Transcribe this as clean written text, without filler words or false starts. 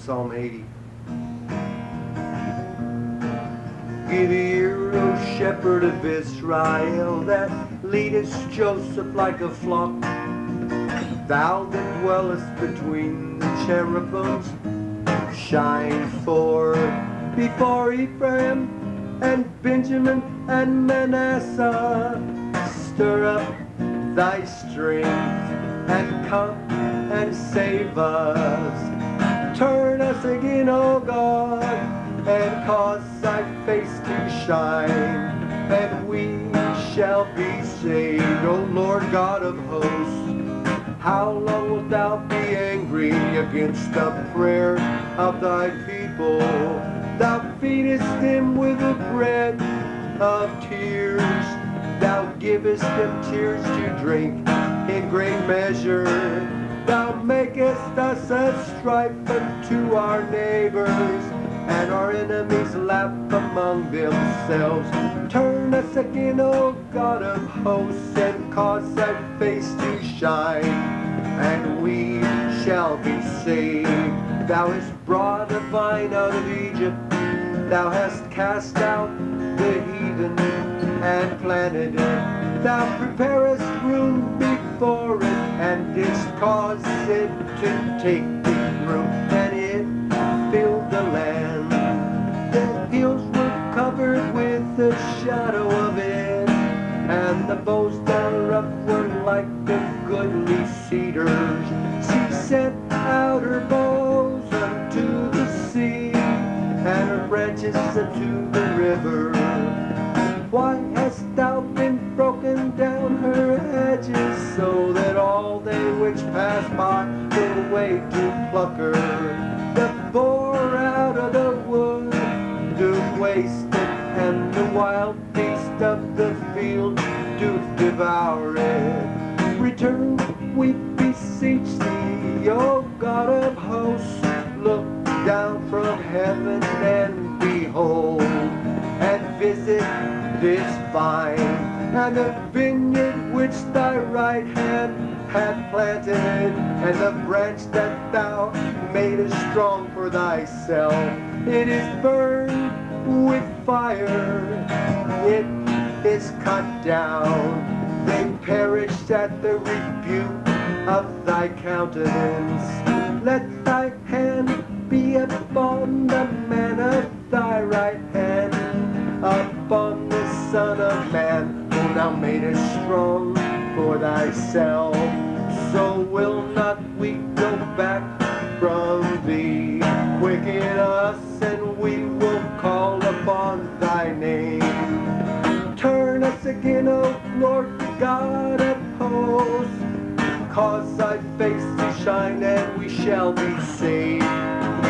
Psalm 80. Give ear, O shepherd of Israel, that leadest Joseph like a flock. Thou that dwellest between the cherubims, shine forth before Ephraim and Benjamin and Manasseh. Stir up thy strength and come and save us. Turn us again, O God, and cause thy face to shine, and we shall be saved. O Lord God of hosts, how long wilt thou be angry against the prayer of thy people? Thou feedest them with the bread of tears. Thou givest them tears to drink in great measure. Thou makest us a strife unto our neighbors, and our enemies laugh among themselves. Turn us again, O God of hosts, and cause thy face to shine, and we shall be saved. Thou hast brought a vine out of Egypt. Thou hast cast out the heathen and planted it. Thou preparest room before it, and didst cause it to take deep root, and it filled the land. The hills were covered with the shadow of it, and the boughs thereof were like the goodly cedars. She sent out her boughs unto the sea, and her branches unto the river. Why hast thou been broken down her hedges, so that all they which pass by go away to pluck her? The boar out of the wood do waste it, and the wild beast of the field do devour it. Return, we beseech thee, O God of hosts. Look down from heaven and behold, and visit this vine and the vineyard which thy right hand hath planted, and the branch that thou madest strong for thyself. It is burned with fire, it is cut down. They perished at the rebuke of thy countenance. Let thy hand be upon the man of thy right hand, upon the Son of Man, whom thou madest strong for thyself. So will not we go back from thee. Quicken us, and we will call upon thy name. Turn us again, O Lord God of hosts. Cause thy face to shine, and we shall be saved.